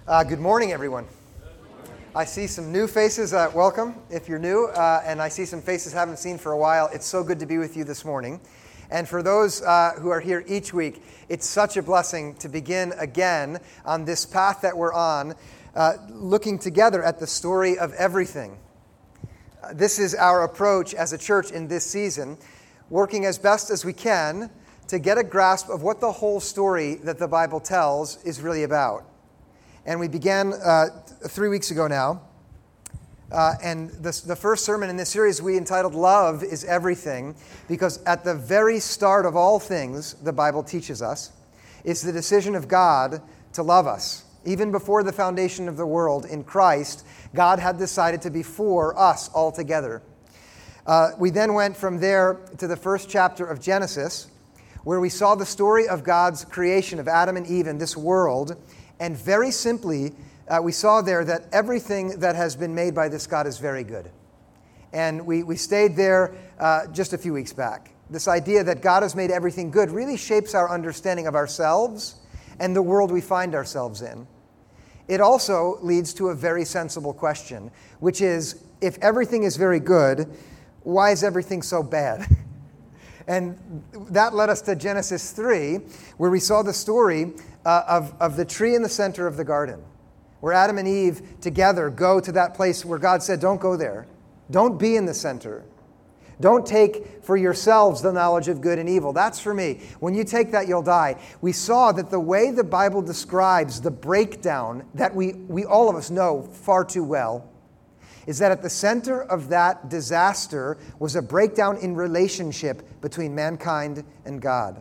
Good morning, everyone. I see some new faces. Welcome, if you're new. And I see some faces I haven't seen for a while. It's so good to be with you this morning. And for those who are here each week, it's such a blessing to begin again on this path that we're on, looking together at the story of everything. This is our approach as a church in this season, working as best as we can to get a grasp of what the whole story that the Bible tells is really about. And we began 3 weeks ago now. And the first sermon in this series we entitled Love is Everything, because at the very start of all things, the Bible teaches us, is the decision of God to love us. Even before the foundation of the world, in Christ, God had decided to be for us altogether. We then went from there to the first chapter of Genesis, where we saw the story of God's creation of Adam and Eve in this world. And very simply, we saw there that everything that has been made by this God is very good. And we stayed there just a few weeks back. This idea that God has made everything good really shapes our understanding of ourselves and the world we find ourselves in. It also leads to a very sensible question, which is, if everything is very good, why is everything so bad? And that led us to Genesis 3, where we saw the story of the tree in the center of the garden, where Adam and Eve together go to that place where God said, don't go there. Don't be in the center. Don't take for yourselves the knowledge of good and evil. That's for me. When you take that, you'll die. We saw that the way the Bible describes the breakdown that we all of us know far too well is that at the center of that disaster was a breakdown in relationship between mankind and God.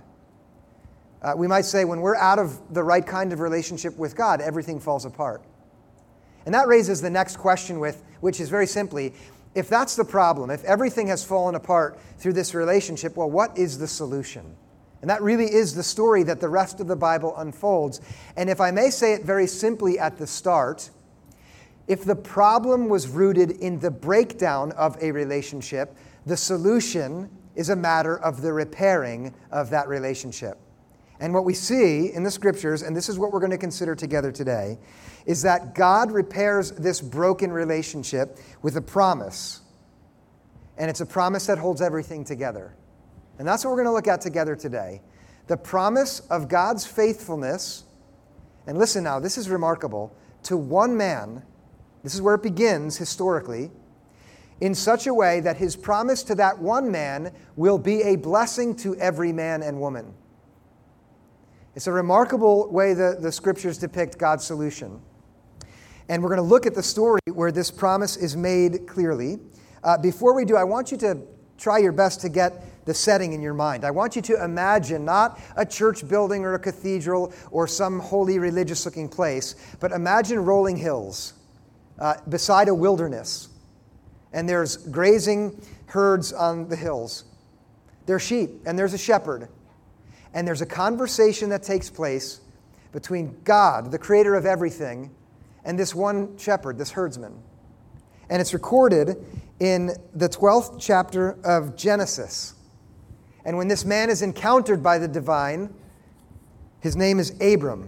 We might say when we're out of the right kind of relationship with God, everything falls apart. And that raises the next question, which is very simply, if that's the problem, if everything has fallen apart through this relationship, well, what is the solution? And that really is the story that the rest of the Bible unfolds. And if I may say it very simply at the start, if the problem was rooted in the breakdown of a relationship, the solution is a matter of the repairing of that relationship. And what we see in the Scriptures, and this is what we're going to consider together today, is that God repairs this broken relationship with a promise. And it's a promise that holds everything together. And that's what we're going to look at together today. The promise of God's faithfulness, and listen now, this is remarkable, to one man. This is where it begins historically, in such a way that his promise to that one man will be a blessing to every man and woman. It's a remarkable way the Scriptures depict God's solution. And we're going to look at the story where this promise is made clearly. Before we do, I want you to try your best to get the setting in your mind. I want you to imagine not a church building or a cathedral or some holy religious-looking place, but imagine rolling hills beside a wilderness. And there's grazing herds on the hills. There's sheep, and there's a shepherd. And there's a conversation that takes place between God, the creator of everything, and this one shepherd, this herdsman. And it's recorded in the 12th chapter of Genesis. And when this man is encountered by the divine, his name is Abram.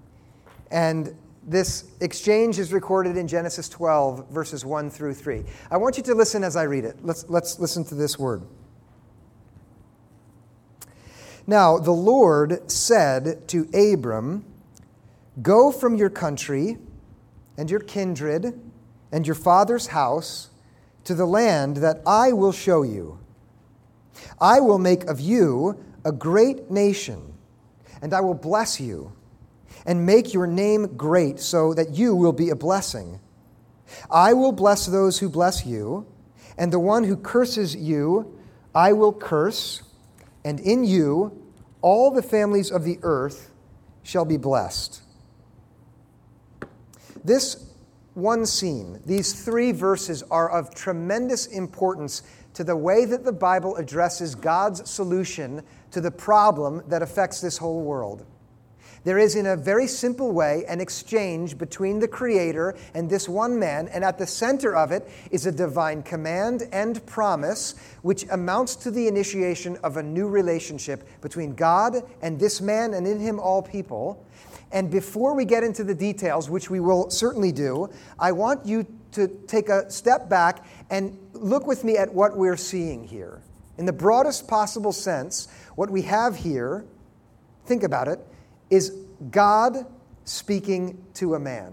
And this exchange is recorded in Genesis 12, verses 1 through 3. I want you to listen as I read it. Let's listen to this word. Now, the Lord said to Abram, "Go from your country and your kindred and your father's house to the land that I will show you. I will make of you a great nation, and I will bless you and make your name great so that you will be a blessing. I will bless those who bless you, and the one who curses you I will curse, and in you all the families of the earth shall be blessed." This one scene, these 3 verses, are of tremendous importance to the way that the Bible addresses God's solution to the problem that affects this whole world. There is, in a very simple way, an exchange between the Creator and this one man, and at the center of it is a divine command and promise, which amounts to the initiation of a new relationship between God and this man and in him all people. And before we get into the details, which we will certainly do, I want you to take a step back and look with me at what we're seeing here. In the broadest possible sense, what we have here, think about it, is God speaking to a man.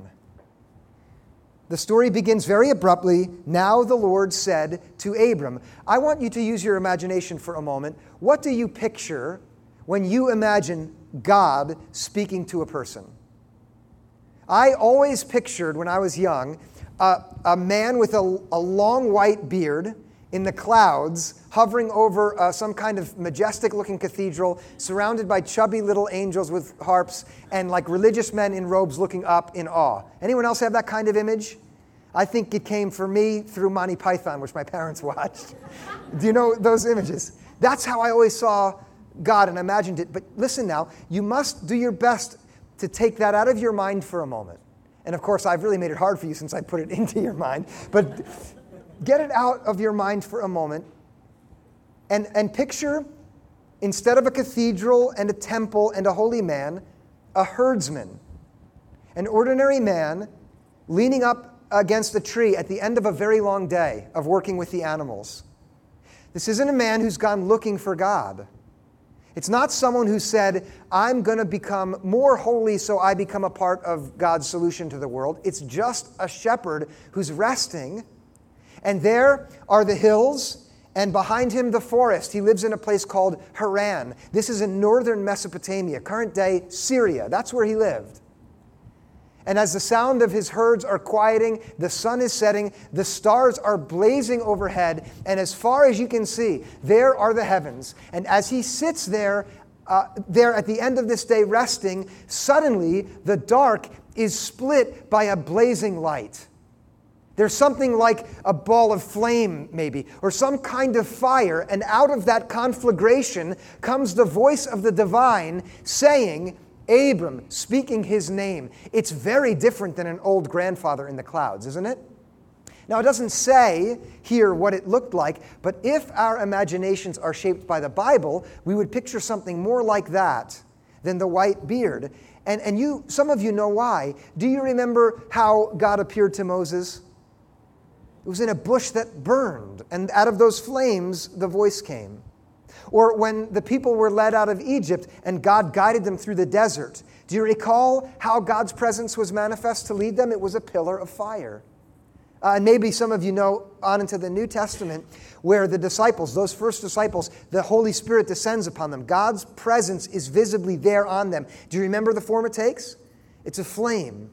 The story begins very abruptly. Now the Lord said to Abram. I want you to use your imagination for a moment. What do you picture when you imagine God speaking to a person? I always pictured, when I was young, a man with a long white beard in the clouds, hovering over some kind of majestic-looking cathedral, surrounded by chubby little angels with harps, and like religious men in robes looking up in awe. Anyone else have that kind of image? I think it came for me through Monty Python, which my parents watched. Do you know those images? That's how I always saw God and imagined it. But listen now, you must do your best to take that out of your mind for a moment. And of course, I've really made it hard for you since I put it into your mind. But get it out of your mind for a moment and picture, instead of a cathedral and a temple and a holy man, a herdsman. An ordinary man leaning up against a tree at the end of a very long day of working with the animals. This isn't a man who's gone looking for God. It's not someone who said, I'm going to become more holy so I become a part of God's solution to the world. It's just a shepherd who's resting. And there are the hills, and behind him the forest. He lives in a place called Haran. This is in northern Mesopotamia, current-day Syria. That's where he lived. And as the sound of his herds are quieting, the sun is setting, the stars are blazing overhead, and as far as you can see, there are the heavens. And as he sits there at the end of this day resting, suddenly the dark is split by a blazing light. There's something like a ball of flame, maybe, or some kind of fire, and out of that conflagration comes the voice of the divine saying, Abram, speaking his name. It's very different than an old grandfather in the clouds, isn't it? Now, it doesn't say here what it looked like, but if our imaginations are shaped by the Bible, we would picture something more like that than the white beard. And you, some of you know why. Do you remember how God appeared to Moses? It was in a bush that burned, and out of those flames, the voice came. Or when the people were led out of Egypt and God guided them through the desert. Do you recall how God's presence was manifest to lead them? It was a pillar of fire. And maybe some of you know on into the New Testament where the disciples, those first disciples, the Holy Spirit descends upon them. God's presence is visibly there on them. Do you remember the form it takes? It's a flame.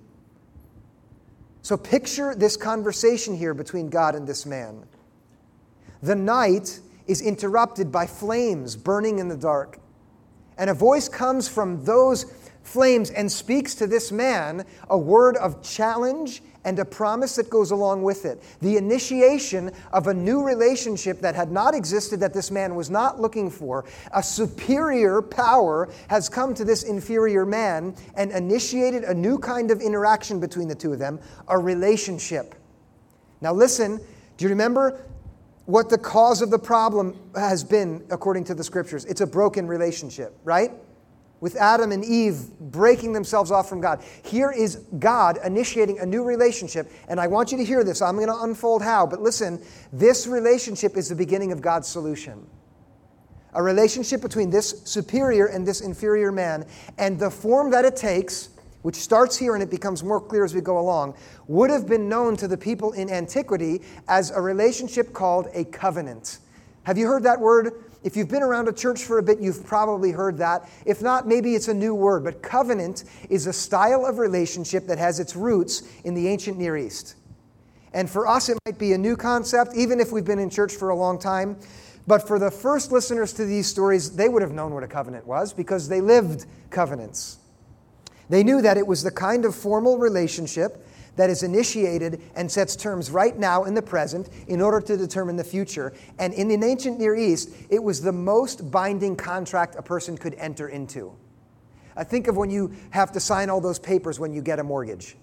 So picture this conversation here between God and this man. The night is interrupted by flames burning in the dark. And a voice comes from those flames and speaks to this man a word of challenge and a promise that goes along with it. The initiation of a new relationship that had not existed, that this man was not looking for. A superior power has come to this inferior man and initiated a new kind of interaction between the two of them, a relationship. Now listen, do you remember what the cause of the problem has been according to the Scriptures? It's a broken relationship, right? With Adam and Eve breaking themselves off from God. Here is God initiating a new relationship, and I want you to hear this. I'm going to unfold how, but listen, this relationship is the beginning of God's solution. A relationship between this superior and this inferior man, and the form that it takes, which starts here and it becomes more clear as we go along, would have been known to the people in antiquity as a relationship called a covenant. Have you heard that word? If you've been around a church for a bit, you've probably heard that. If not, maybe it's a new word. But covenant is a style of relationship that has its roots in the ancient Near East. And for us, it might be a new concept, even if we've been in church for a long time. But for the first listeners to these stories, they would have known what a covenant was because they lived covenants. They knew that it was the kind of formal relationship that is initiated and sets terms right now in the present in order to determine the future. And in the ancient Near East, it was the most binding contract a person could enter into. Think of when you have to sign all those papers when you get a mortgage.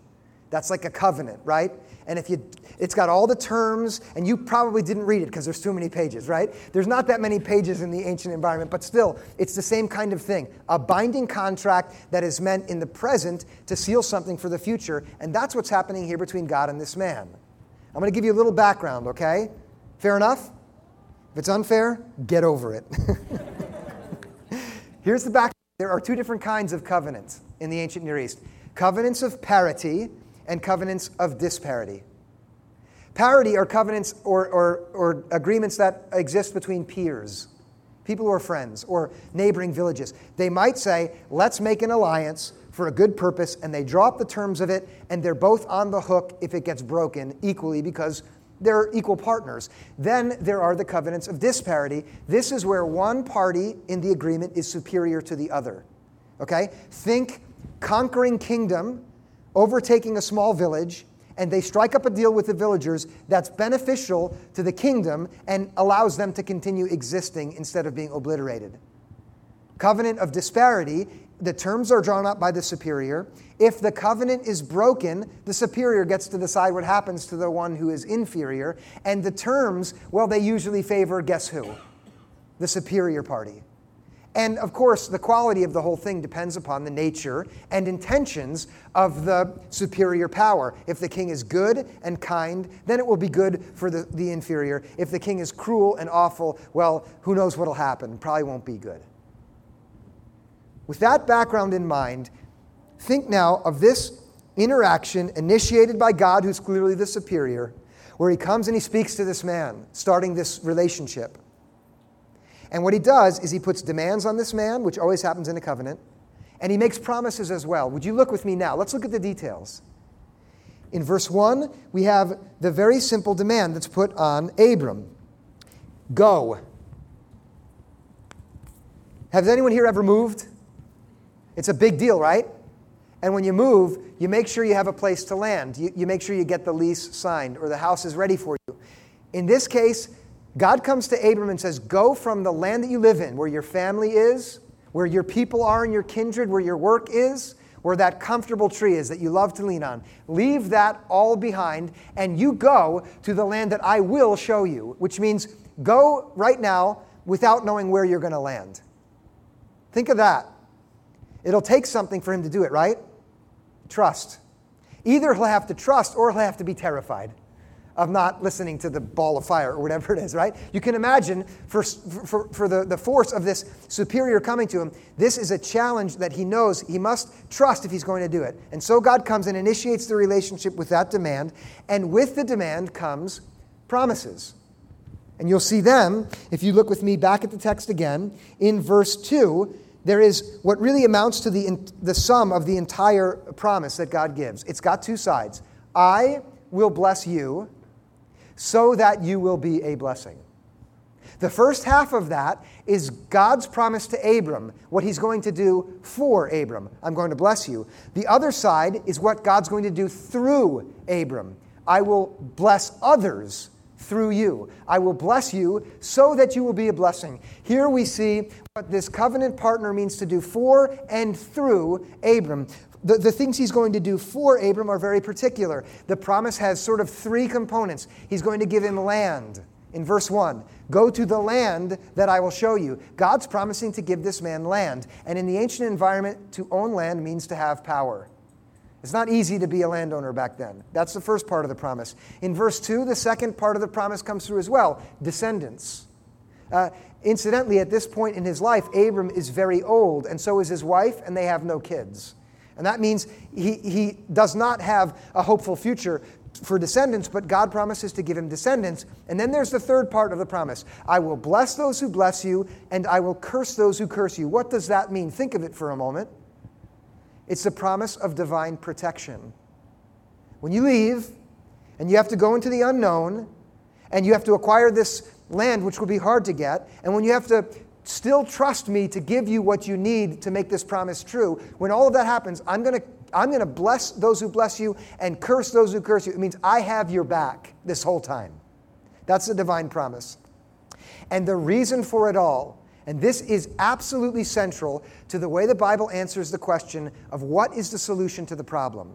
That's like a covenant, right? And it's got all the terms, and you probably didn't read it because there's too many pages, right? There's not that many pages in the ancient environment, but still, it's the same kind of thing. A binding contract that is meant in the present to seal something for the future, and that's what's happening here between God and this man. I'm going to give you a little background, okay? Fair enough? If it's unfair, get over it. Here's the background. There are two different kinds of covenants in the ancient Near East. Covenants of parity and covenants of disparity. Parity are covenants or agreements that exist between peers, people who are friends, or neighboring villages. They might say, let's make an alliance for a good purpose, and they draw up the terms of it, and they're both on the hook if it gets broken equally because they're equal partners. Then there are the covenants of disparity. This is where one party in the agreement is superior to the other. Okay? Think conquering kingdom, overtaking a small village, and they strike up a deal with the villagers that's beneficial to the kingdom and allows them to continue existing instead of being obliterated. Covenant of disparity, the terms are drawn up by the superior. If the covenant is broken, the superior gets to decide what happens to the one who is inferior. And the terms, well, they usually favor, guess who? The superior party. And of course, the quality of the whole thing depends upon the nature and intentions of the superior power. If the king is good and kind, then it will be good for the inferior. If the king is cruel and awful, well, who knows what will happen? Probably won't be good. With that background in mind, think now of this interaction initiated by God, who's clearly the superior, where he comes and he speaks to this man, starting this relationship. And what he does is he puts demands on this man, which always happens in a covenant, and he makes promises as well. Would you look with me now? Let's look at the details. In verse 1, we have the very simple demand that's put on Abram. Go. Has anyone here ever moved? It's a big deal, right? And when you move, you make sure you have a place to land. You make sure you get the lease signed or the house is ready for you. In this case, God comes to Abram and says, go from the land that you live in, where your family is, where your people are and your kindred, where your work is, where that comfortable tree is that you love to lean on. Leave that all behind, and you go to the land that I will show you, which means go right now without knowing where you're going to land. Think of that. It'll take something for him to do it, right? Trust. Either he'll have to trust or he'll have to be terrified of not listening to the ball of fire or whatever it is, right? You can imagine for the force of this superior coming to him, this is a challenge that he knows he must trust if he's going to do it. And so God comes and initiates the relationship with that demand, and with the demand comes promises. And you'll see them, if you look with me back at the text again, in verse 2, there is what really amounts to the sum of the entire promise that God gives. It's got two sides. I will bless you so that you will be a blessing. The first half of that is God's promise to Abram, what he's going to do for Abram. I'm going to bless you. The other side is what God's going to do through Abram. I will bless others through you. I will bless you so that you will be a blessing. Here we see what this covenant partner means to do for and through Abram. The things he's going to do for Abram are very particular. The promise has sort of three components. He's going to give him land. In verse 1, go to the land that I will show you. God's promising to give this man land. And in the ancient environment, to own land means to have power. It's not easy to be a landowner back then. That's the first part of the promise. In verse 2, the second part of the promise comes through as well, descendants. Incidentally, at this point in his life, Abram is very old, and so is his wife, and they have no kids. And that means he does not have a hopeful future for descendants, but God promises to give him descendants. And then there's the third part of the promise. I will bless those who bless you, and I will curse those who curse you. What does that mean? Think of it for a moment. It's the promise of divine protection. When you leave, and you have to go into the unknown, and you have to acquire this land, which will be hard to get, and when you have to still trust me to give you what you need to make this promise true, when all of that happens, I'm going to bless those who bless you and curse those who curse you. It means I have your back this whole time. That's the divine promise. And the reason for it all, and this is absolutely central to the way the Bible answers the question of what is the solution to the problem,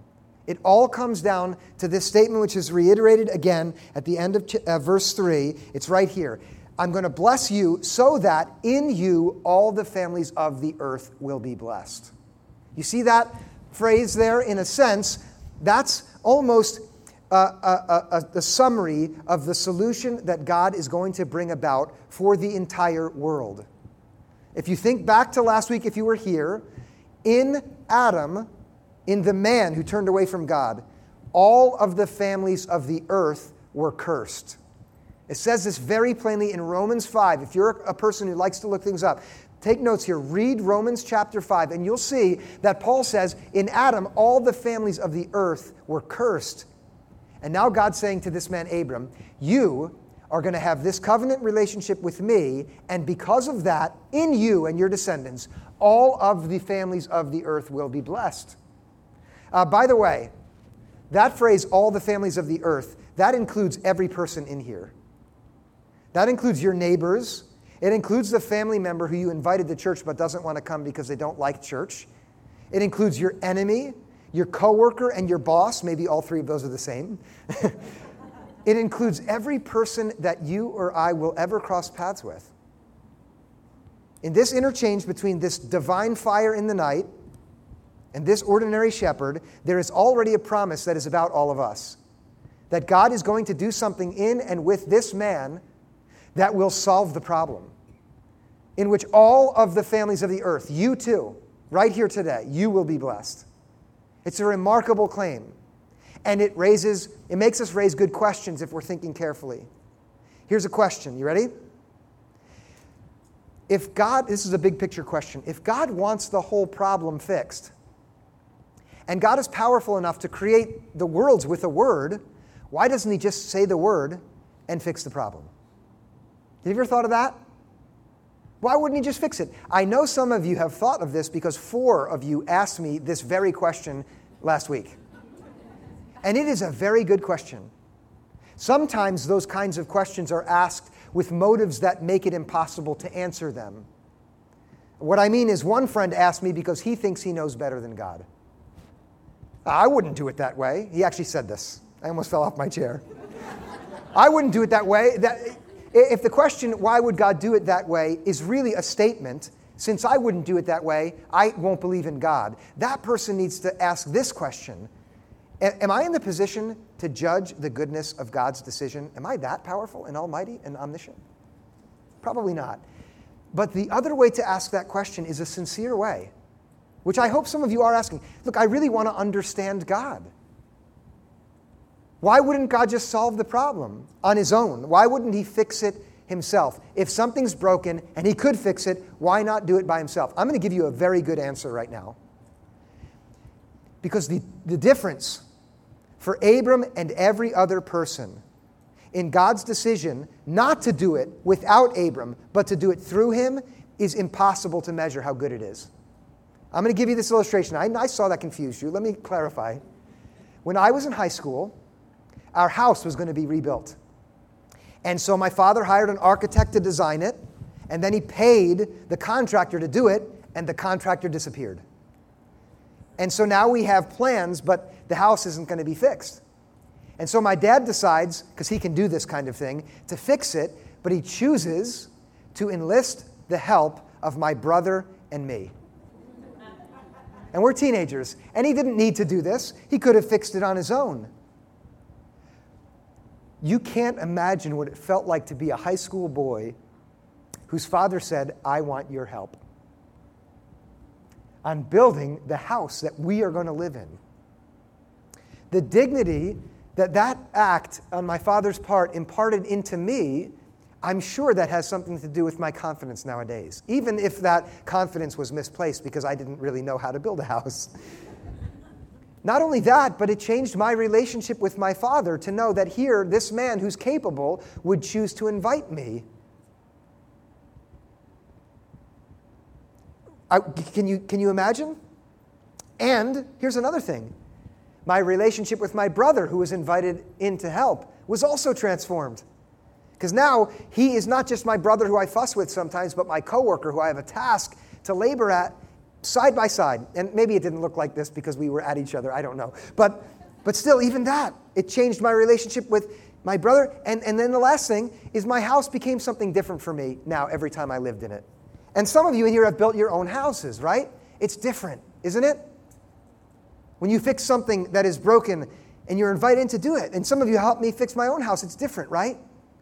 It all comes down to this statement, which is reiterated again at the end of verse 3. It's right here. I'm going to bless you so that in you all the families of the earth will be blessed. You see that phrase there? In a sense, that's almost a summary of the solution that God is going to bring about for the entire world. If you think back to last week, if you were here, in Adam, in the man who turned away from God, all of the families of the earth were cursed. It says this very plainly in Romans 5. If you're a person who likes to look things up, take notes here. Read Romans chapter 5, and you'll see that Paul says, in Adam, all the families of the earth were cursed. And now God's saying to this man, Abram, you are going to have this covenant relationship with me, and because of that, in you and your descendants, all of the families of the earth will be blessed. By the way, that phrase, all the families of the earth, that includes every person in here. That includes your neighbors. It includes the family member who you invited to church but doesn't want to come because they don't like church. It includes your enemy, your coworker, and your boss. Maybe all three of those are the same. It includes every person that you or I will ever cross paths with. In this interchange between this divine fire in the night and this ordinary shepherd, there is already a promise that is about all of us. That God is going to do something in and with this man that will solve the problem. In which all of the families of the earth, you too, right here today, you will be blessed. It's a remarkable claim. And it makes us raise good questions if we're thinking carefully. Here's a question. You ready? This is a big picture question. If God wants the whole problem fixed, and God is powerful enough to create the worlds with a word, why doesn't he just say the word and fix the problem? Have you ever thought of that? Why wouldn't he just fix it? I know some of you have thought of this because 4 of you asked me this very question last week. And it is a very good question. Sometimes those kinds of questions are asked with motives that make it impossible to answer them. What I mean is, one friend asked me because he thinks he knows better than God. I wouldn't do it that way. He actually said this. I almost fell off my chair. I wouldn't do it that way. If the question, why would God do it that way, is really a statement, since I wouldn't do it that way, I won't believe in God. That person needs to ask this question. Am I in the position to judge the goodness of God's decision? Am I that powerful and almighty and omniscient? Probably not. But the other way to ask that question is a sincere way, which I hope some of you are asking. Look, I really want to understand God. Why wouldn't God just solve the problem on his own? Why wouldn't he fix it himself? If something's broken and he could fix it, why not do it by himself? I'm going to give you a very good answer right now. Because the difference for Abram and every other person in God's decision not to do it without Abram, but to do it through him, is impossible to measure how good it is. I'm going to give you this illustration. I saw that confused you. Let me clarify. When I was in high school, our house was going to be rebuilt. And so my father hired an architect to design it, and then he paid the contractor to do it, and the contractor disappeared. And so now we have plans, but the house isn't going to be fixed. And so my dad decides, because he can do this kind of thing, to fix it, but he chooses to enlist the help of my brother and me. And we're teenagers, and he didn't need to do this. He could have fixed it on his own. You can't imagine what it felt like to be a high school boy whose father said, I want your help on building the house that we are going to live in. The dignity that act on my father's part imparted into me, I'm sure that has something to do with my confidence nowadays, even if that confidence was misplaced because I didn't really know how to build a house. Not only that, but it changed my relationship with my father to know that here, this man who's capable would choose to invite me. Can you imagine? And here's another thing. My relationship with my brother, who was invited in to help, was also transformed. Because now he is not just my brother who I fuss with sometimes, but my coworker who I have a task to labor at side by side. And maybe it didn't look like this because we were at each other. I don't know. But But still, even that, it changed my relationship with my brother. And then the last thing is my house became something different for me now every time I lived in it. And some of you in here have built your own houses, right? It's different, isn't it? When you fix something that is broken and you're invited in to do it. And some of you helped me fix my own house. It's different, right?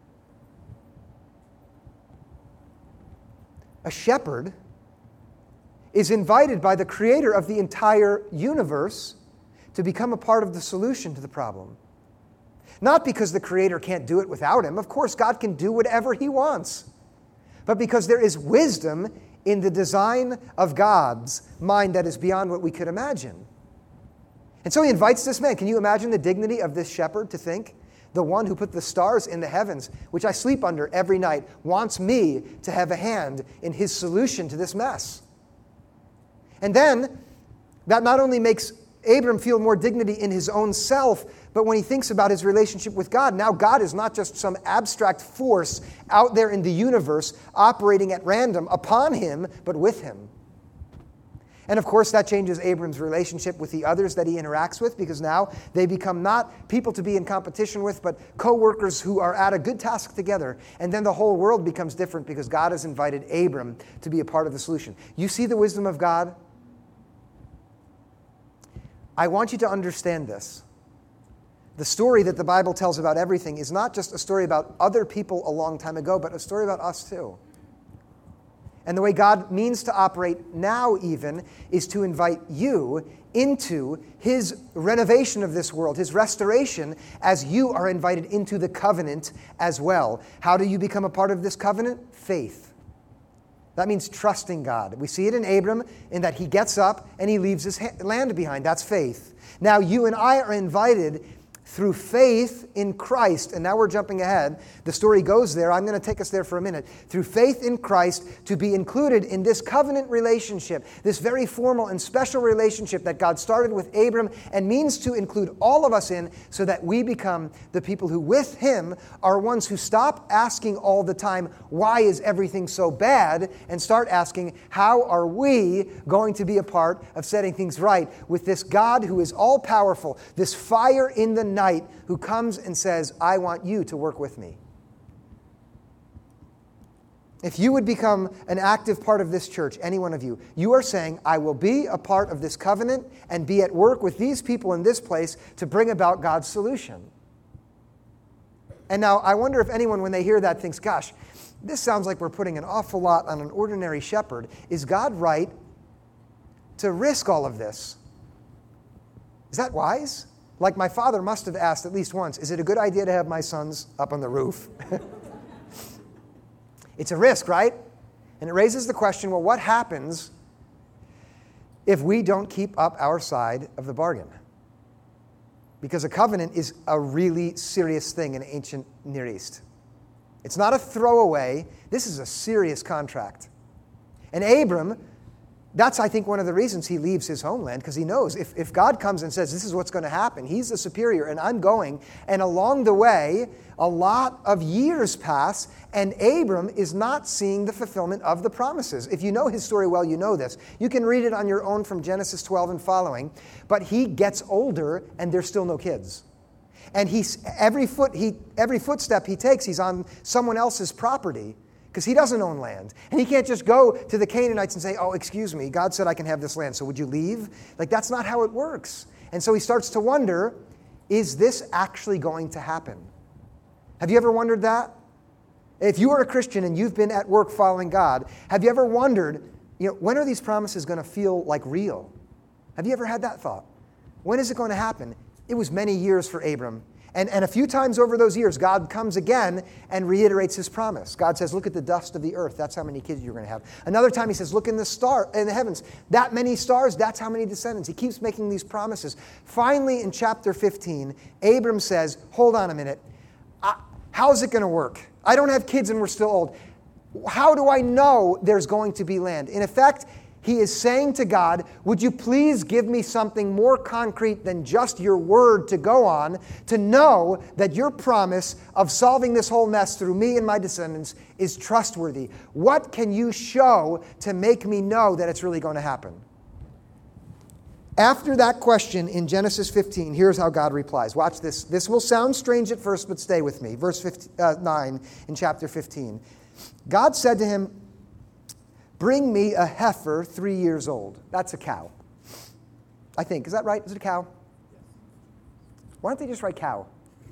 A shepherd is invited by the creator of the entire universe to become a part of the solution to the problem. Not because the creator can't do it without him. Of course, God can do whatever he wants. But because there is wisdom in the design of God's mind that is beyond what we could imagine. And so he invites this man. Can you imagine the dignity of this shepherd to think? The one who put the stars in the heavens, which I sleep under every night, wants me to have a hand in his solution to this mess. And then, that not only makes Abram feel more dignity in his own self, but when he thinks about his relationship with God, now God is not just some abstract force out there in the universe operating at random upon him, but with him. And of course, that changes Abram's relationship with the others that he interacts with, because now they become not people to be in competition with, but co-workers who are at a good task together. And then the whole world becomes different because God has invited Abram to be a part of the solution. You see the wisdom of God? I want you to understand this. The story that the Bible tells about everything is not just a story about other people a long time ago, but a story about us too. And the way God means to operate now even is to invite you into his renovation of this world, his restoration, as you are invited into the covenant as well. How do you become a part of this covenant? Faith. That means trusting God. We see it in Abram in that he gets up and he leaves his land behind. That's faith. Now you and I are invited through faith in Christ. And now we're jumping ahead. The story goes there. I'm going to take us there for a minute. Through faith in Christ to be included in this covenant relationship, this very formal and special relationship that God started with Abram and means to include all of us in so that we become the people who with him are ones who stop asking all the time, why is everything so bad? And start asking, how are we going to be a part of setting things right with this God who is all powerful, this fire in the night who comes and says, I want you to work with me. If you would become an active part of this church, any one of you, you are saying, I will be a part of this covenant and be at work with these people in this place to bring about God's solution. And now I wonder if anyone, when they hear that, thinks, gosh, this sounds like we're putting an awful lot on an ordinary shepherd. Is God right to risk all of this? Is that wise? Like my father must have asked at least once, is it a good idea to have my sons up on the roof? It's a risk, right? And it raises the question, well, what happens if we don't keep up our side of the bargain? Because a covenant is a really serious thing in ancient Near East. It's not a throwaway. This is a serious contract. And Abram, that's, I think, one of the reasons he leaves his homeland, because he knows if God comes and says, this is what's going to happen, he's the superior and I'm going. And along the way, a lot of years pass, and Abram is not seeing the fulfillment of the promises. If you know his story well, you know this. You can read it on your own from Genesis 12 and following. But he gets older, and there's still no kids. And every footstep he takes, he's on someone else's property, because he doesn't own land. And he can't just go to the Canaanites and say, oh, excuse me, God said I can have this land, so would you leave? Like, that's not how it works. And so he starts to wonder, is this actually going to happen? Have you ever wondered that? If you are a Christian and you've been at work following God, have you ever wondered, when are these promises going to feel like real? Have you ever had that thought? When is it going to happen? It was many years for Abram. And a few times over those years, God comes again and reiterates his promise. God says, look at the dust of the earth. That's how many kids you're going to have. Another time he says, look in the heavens. That many stars, that's how many descendants. He keeps making these promises. Finally, in chapter 15, Abram says, hold on a minute. How's it going to work? I don't have kids and we're still old. How do I know there's going to be land? In effect, he is saying to God, would you please give me something more concrete than just your word to go on, to know that your promise of solving this whole mess through me and my descendants is trustworthy? What can you show to make me know that it's really going to happen? After that question in Genesis 15, here's how God replies. Watch this. This will sound strange at first, but stay with me. Verse 9 in chapter 15. God said to him, "Bring me a heifer 3 years old." That's a cow. I think. Is that right? Is it a cow? Why don't they just write cow?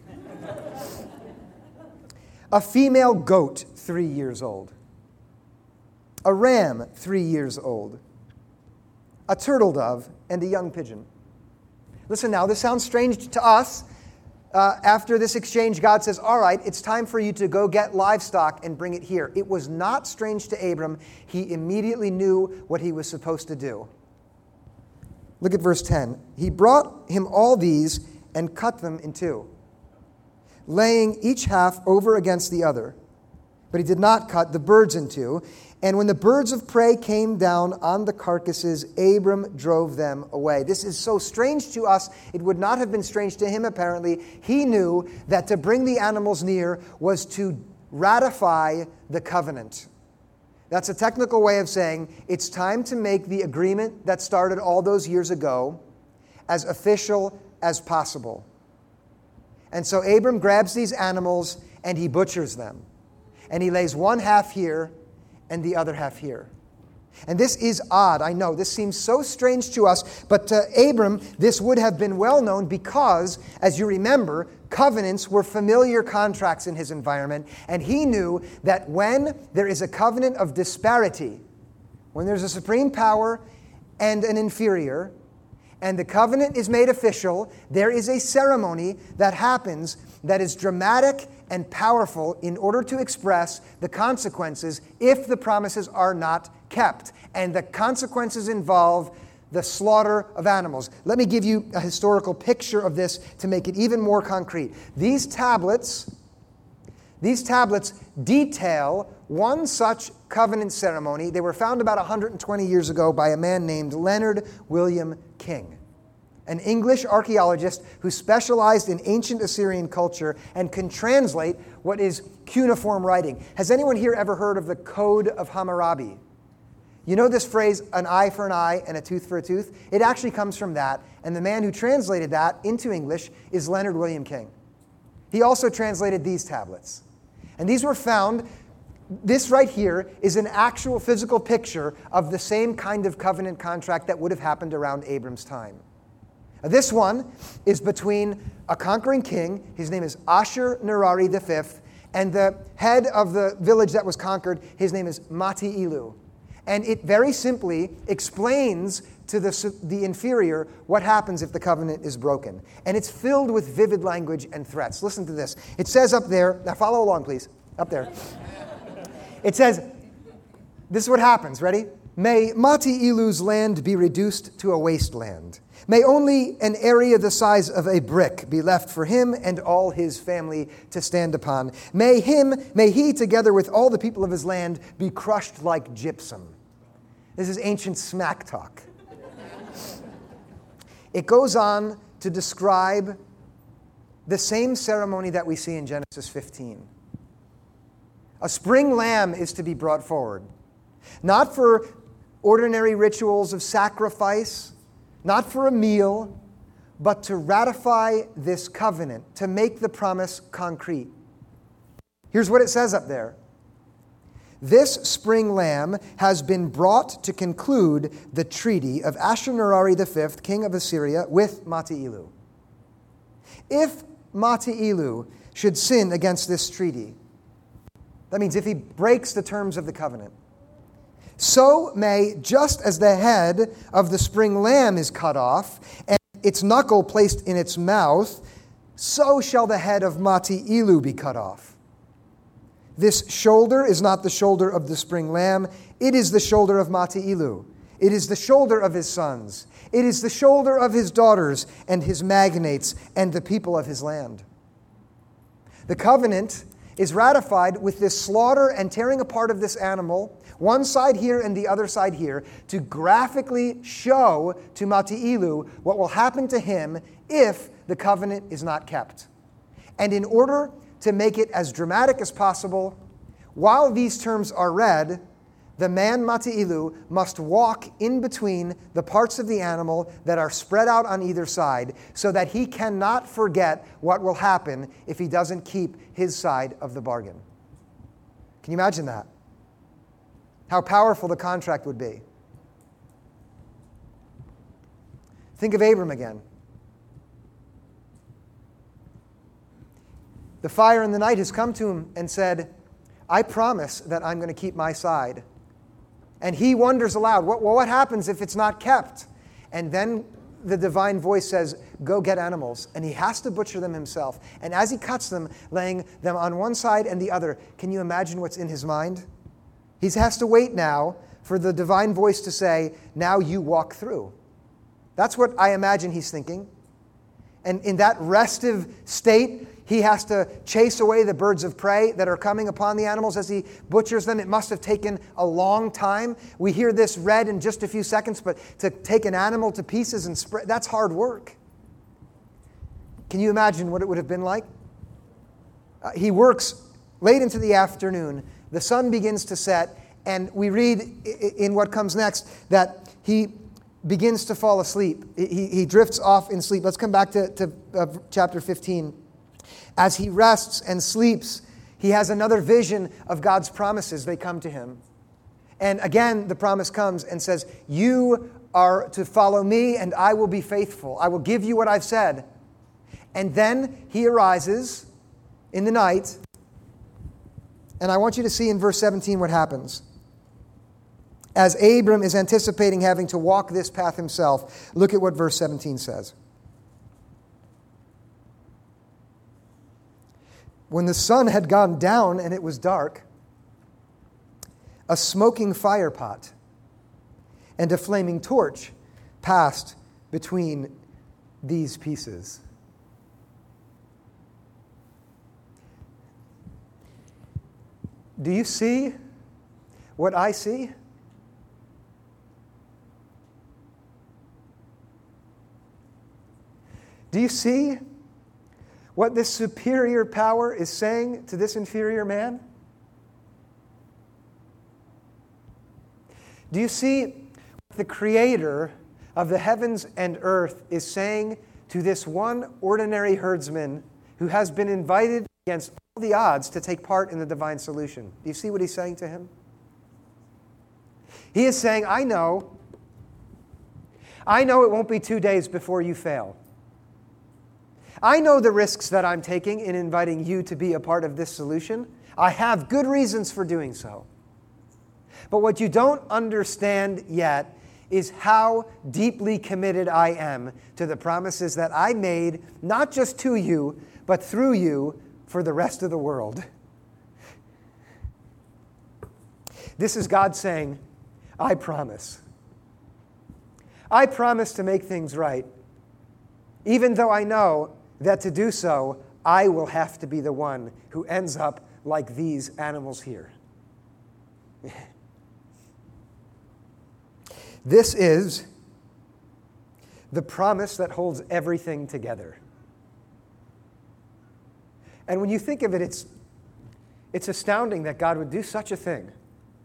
"A female goat 3 years old. A ram 3 years old. A turtle dove and a young pigeon." Listen now, this sounds strange to us. After this exchange, God says, all right, it's time for you to go get livestock and bring it here. It was not strange to Abram. He immediately knew what he was supposed to do. Look at verse 10. "He brought him all these and cut them in two, laying each half over against the other. But he did not cut the birds in two. And when the birds of prey came down on the carcasses, Abram drove them away." This is so strange to us. It would not have been strange to him, apparently. He knew that to bring the animals near was to ratify the covenant. That's a technical way of saying it's time to make the agreement that started all those years ago as official as possible. And so Abram grabs these animals and he butchers them. And he lays one half here and the other half here. And this is odd, I know. This seems so strange to us, but to Abram, this would have been well known because, as you remember, covenants were familiar contracts in his environment, and he knew that when there is a covenant of disparity, when there's a supreme power and an inferior, and the covenant is made official, there is a ceremony that happens that is dramatic and powerful in order to express the consequences if the promises are not kept. And the consequences involve the slaughter of animals. Let me give you a historical picture of this to make it even more concrete. These tablets detail one such covenant ceremony. They were found about 120 years ago by a man named Leonard William King, an English archaeologist who specialized in ancient Assyrian culture and can translate what is cuneiform writing. Has anyone here ever heard of the Code of Hammurabi? You know this phrase, an eye for an eye and a tooth for a tooth? It actually comes from that, and the man who translated that into English is Leonard William King. He also translated these tablets. And these were found, this right here is an actual physical picture of the same kind of covenant contract that would have happened around Abram's time. This one is between a conquering king, his name is Ashur-Nirari V, and the head of the village that was conquered, his name is Mati-Ilu. And it very simply explains to the inferior what happens if the covenant is broken. And it's filled with vivid language and threats. Listen to this. It says up there, now follow along please, up there. It says, this is what happens, ready? "May Mati-Ilu's land be reduced to a wasteland. May only an area the size of a brick be left for him and all his family to stand upon. May he, together with all the people of his land, be crushed like gypsum." This is ancient smack talk. It goes on to describe the same ceremony that we see in Genesis 15. A spring lamb is to be brought forward, not for ordinary rituals of sacrifice, not for a meal, but to ratify this covenant, to make the promise concrete. Here's what it says up there. "This spring lamb has been brought to conclude the treaty of Ashur-Nirari V, king of Assyria, with Mati-Ilu. If Mati-Ilu should sin against this treaty," that means if he breaks the terms of the covenant, "so may, just as the head of the spring lamb is cut off and its knuckle placed in its mouth, so shall the head of Mati-Ilu be cut off. This shoulder is not the shoulder of the spring lamb. It is the shoulder of Mati-Ilu. It is the shoulder of his sons. It is the shoulder of his daughters and his magnates and the people of his land." The covenant is ratified with this slaughter and tearing apart of this animal, one side here and the other side here, to graphically show to Mati-Ilu what will happen to him if the covenant is not kept. And in order to make it as dramatic as possible, while these terms are read, the man Mati'ilu must walk in between the parts of the animal that are spread out on either side so that he cannot forget what will happen if he doesn't keep his side of the bargain. Can you imagine that? How powerful the contract would be. Think of Abram again. The fire in the night has come to him and said, I promise that I'm going to keep my side. And he wonders aloud, what happens if it's not kept? And then the divine voice says, go get animals. And he has to butcher them himself. And as he cuts them, laying them on one side and the other, can you imagine what's in his mind? He has to wait now for the divine voice to say, now you walk through. That's what I imagine he's thinking. And in that restive state, he has to chase away the birds of prey that are coming upon the animals as he butchers them. It must have taken a long time. We hear this read in just a few seconds, but to take an animal to pieces and spread, that's hard work. Can you imagine what it would have been like? He works late into the afternoon. The sun begins to set, and we read in what comes next that he begins to fall asleep. He drifts off in sleep. Let's come back to chapter 15. As he rests and sleeps, he has another vision of God's promises. They come to him. And again, the promise comes and says, you are to follow me and I will be faithful. I will give you what I've said. And then he arises in the night. And I want you to see in verse 17 what happens. As Abram is anticipating having to walk this path himself, look at what verse 17 says. When the sun had gone down and it was dark, a smoking fire pot and a flaming torch passed between these pieces. Do you see what I see? Do you see what this superior power is saying to this inferior man? Do you see what the creator of the heavens and earth is saying to this one ordinary herdsman who has been invited against all the odds to take part in the divine solution? Do you see what he's saying to him? He is saying, I know it won't be 2 days before you fail. I know the risks that I'm taking in inviting you to be a part of this solution. I have good reasons for doing so. But what you don't understand yet is how deeply committed I am to the promises that I made, not just to you, but through you for the rest of the world. This is God saying, I promise. I promise to make things right, even though I know that to do so, I will have to be the one who ends up like these animals here. This is the promise that holds everything together. And when you think of it, it's astounding that God would do such a thing.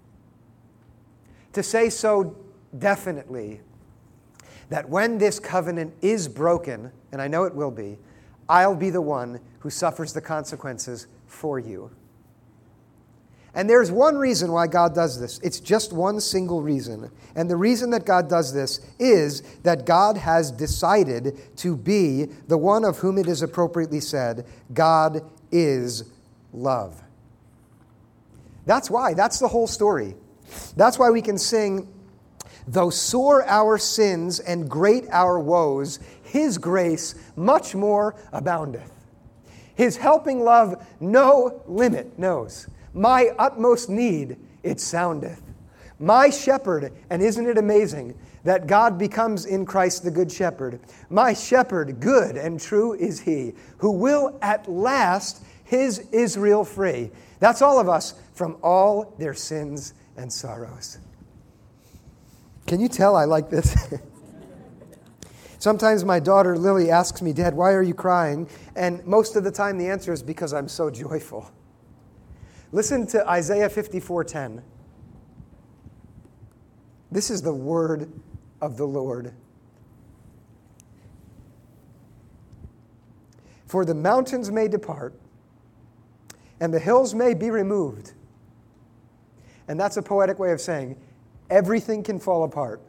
To say so definitely that when this covenant is broken, and I know it will be, I'll be the one who suffers the consequences for you. And there's one reason why God does this. It's just one single reason. And the reason that God does this is that God has decided to be the one of whom it is appropriately said, God is love. That's why. That's the whole story. That's why we can sing, though sore our sins and great our woes, His grace much more aboundeth. His helping love no limit knows. My utmost need it soundeth. My shepherd, and isn't it amazing that God becomes in Christ the good shepherd? My shepherd, good and true is He, who will at last His Israel free. That's all of us from all their sins and sorrows. Can you tell I like this? Sometimes my daughter Lily asks me, Dad, why are you crying? And most of the time the answer is because I'm so joyful. Listen to Isaiah 54:10. This is the word of the Lord. For the mountains may depart, and the hills may be removed. And that's a poetic way of saying everything can fall apart.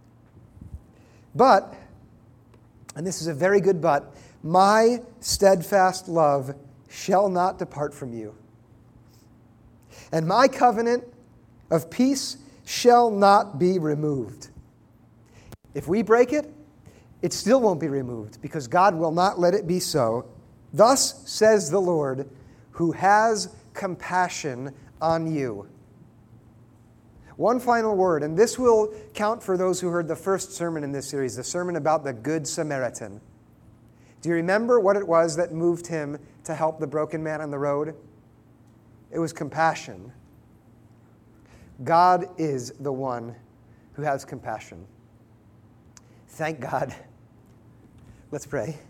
But, and this is a very good but, my steadfast love shall not depart from you. And my covenant of peace shall not be removed. If we break it, it still won't be removed, because God will not let it be so. Thus says the Lord, who has compassion on you. One final word, and this will count for those who heard the first sermon in this series, the sermon about the Good Samaritan. Do you remember what it was that moved him to help the broken man on the road? It was compassion. God is the one who has compassion. Thank God. Let's pray.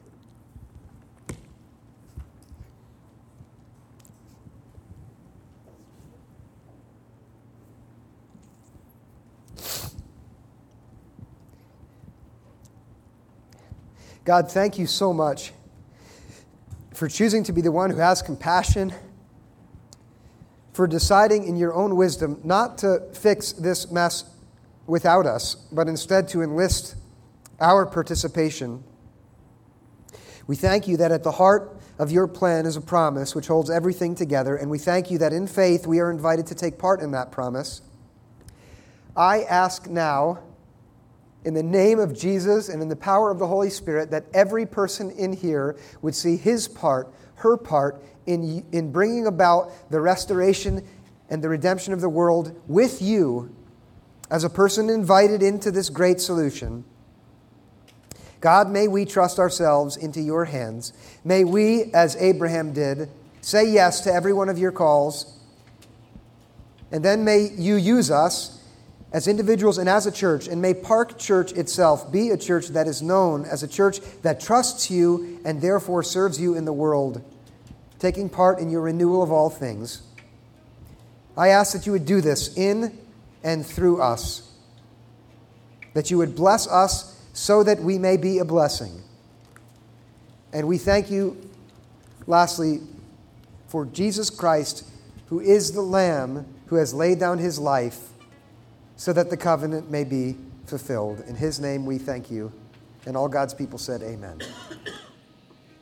God, thank you so much for choosing to be the one who has compassion, for deciding in your own wisdom not to fix this mess without us, but instead to enlist our participation. We thank you that at the heart of your plan is a promise which holds everything together, and we thank you that in faith we are invited to take part in that promise. I ask now, in the name of Jesus and in the power of the Holy Spirit, that every person in here would see his part, her part, in bringing about the restoration and the redemption of the world with you as a person invited into this great solution. God, may we trust ourselves into your hands. May we, as Abraham did, say yes to every one of your calls. And then may you use us as individuals and as a church, and may Park Church itself be a church that is known as a church that trusts you and therefore serves you in the world, taking part in your renewal of all things. I ask that you would do this in and through us, that you would bless us so that we may be a blessing. And we thank you, lastly, for Jesus Christ, who is the Lamb who has laid down his life so that the covenant may be fulfilled. In his name we thank you. And all God's people said amen.